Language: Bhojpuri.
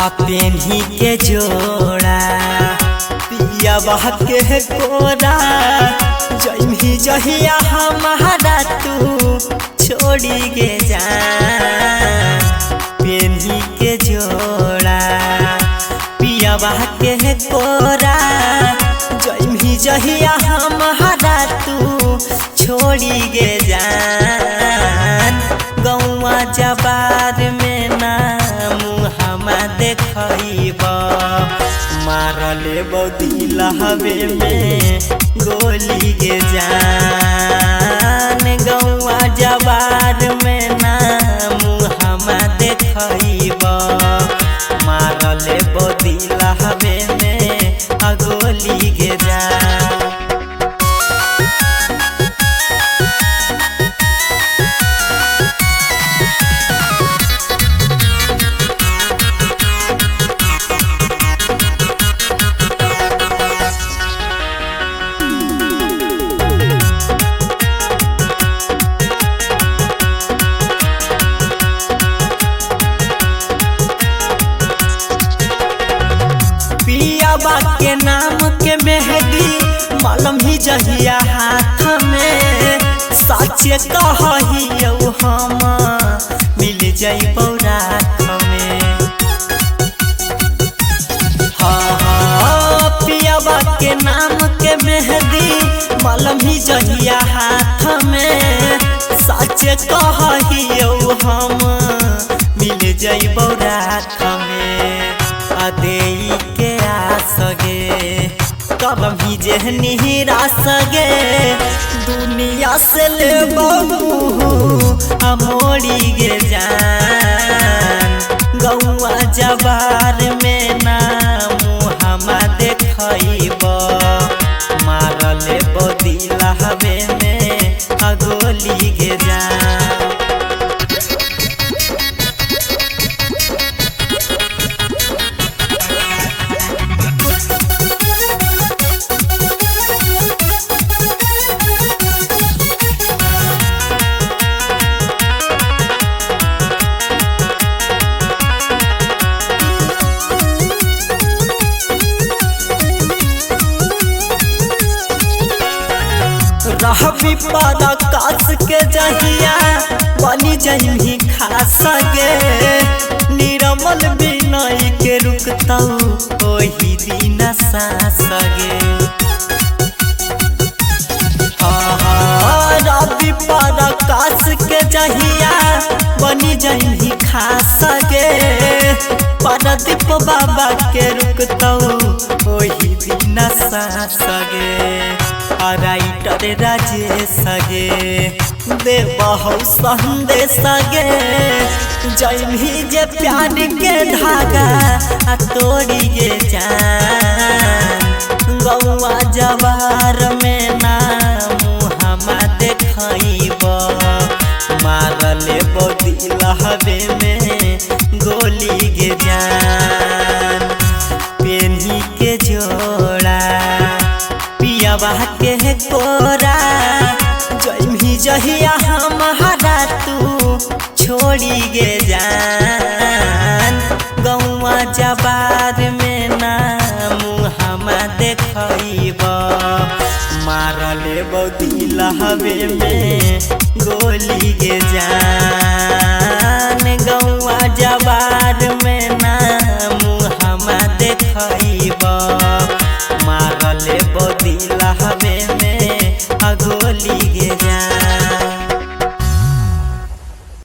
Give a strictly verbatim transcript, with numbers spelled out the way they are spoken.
पेन्ही के जोड़ा पिया बह के कोरा जइमी जहिया हमारा तू छोड़ी के जा पेन्ही के जोड़ा पिया बह के कोरा जइमी जहिया हमारा तू छोड़ी के जा गौआ जबार में नाम हमा देखब मारले बौदी लहबे में गोली के जान गौआ जबार में नाम हमा देखब मारले बौदी लहबे में गोली के जान। पियाबा के नाम के मेहदी मलम ही जहिया हाथ में साचे कहियो हम मिल जइबौ रात में। हाँ हाँ पियाबा के नाम के मेहदी मलम ही जहिया हाथ में साचे कहियो हम मिल जइबौ रात में। अदेई के आसगे कलम ही जेहनी रासगे दुनिया से ले मोड़ी गे जान गौआ जबार में नाम हमा देखब मारले बदी लहबे में गोली गे जान। रहबी पारा कास के जहिया बनी जइमी खास गे निरमल बिनय के रुकतौ ओही दिन सास गे। रहबी पारा कास के जहिया बनी जइमी खास गे पारादीप बाबा के रुकतौ ओही दिन सास गे। राइटर राजेश गे देबहु संदेश गे जइमी जे प्यार के धागा तोड़ी गे जान गौआ जवार में नाम हमा देखब मारले बदी लहबे में गोली गे जान पेन्ही के जोड़ा पियाबा के कोरा जइमी जहिया हमारा तू छोड़ी गे जान गौआ जबार में नाम हमा देखब मारले बदी लहबे में गोली गे जान गौआ जबार में ना